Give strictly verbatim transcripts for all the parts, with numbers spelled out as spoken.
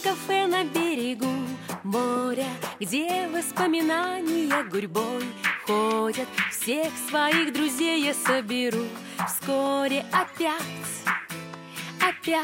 кафе на берегу моря, где воспоминания гурьбой ходят, всех своих друзей я соберу вскоре опять, опять.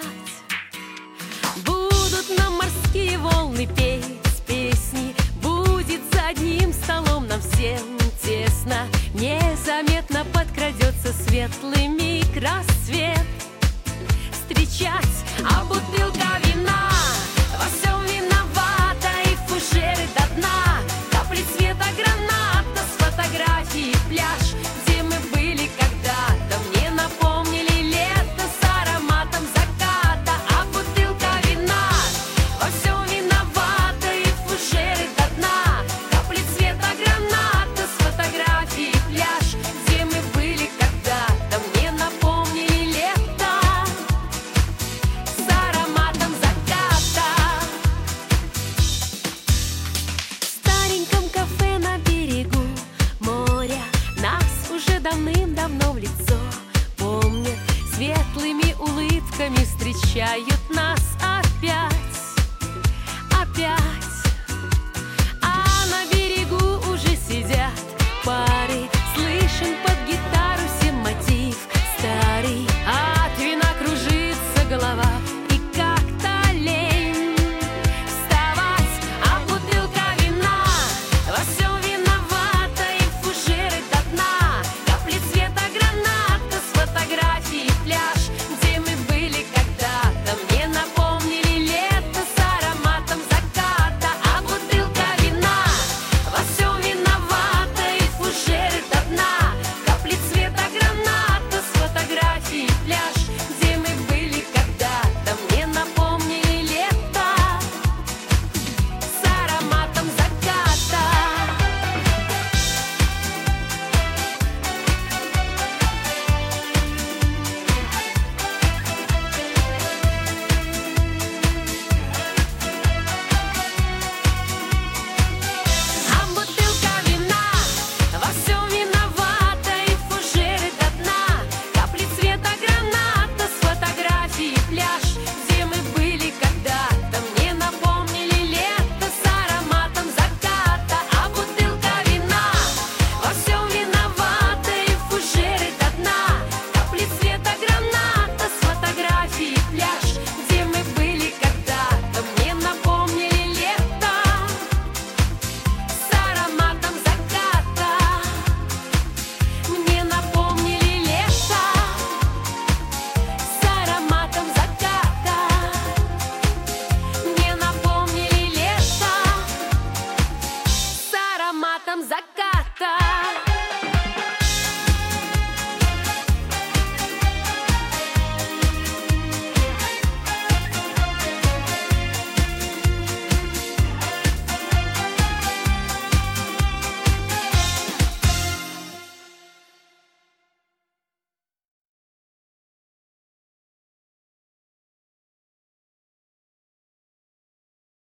Будут нам морские волны петь песни, будет за одним столом нам всем тесно. Незаметно подкрадется светлый миг рассвет встречать, а бутылка вина во всем виновата, и фужеры до дна, капли цвета граната с фотографии пляж, где мы были когда-то, мне напомнили лето с ароматом заката. А бутылка вина во всем виновата, и фужеры до дна, капли цвета граната с фотографии пляж, где мы были когда-то, мне напомнили лето с ароматом заката. В стареньком кафе на берегу моря нас уже давным-давно в лицо помнят, светлыми улыбками встречают нас опять, опять.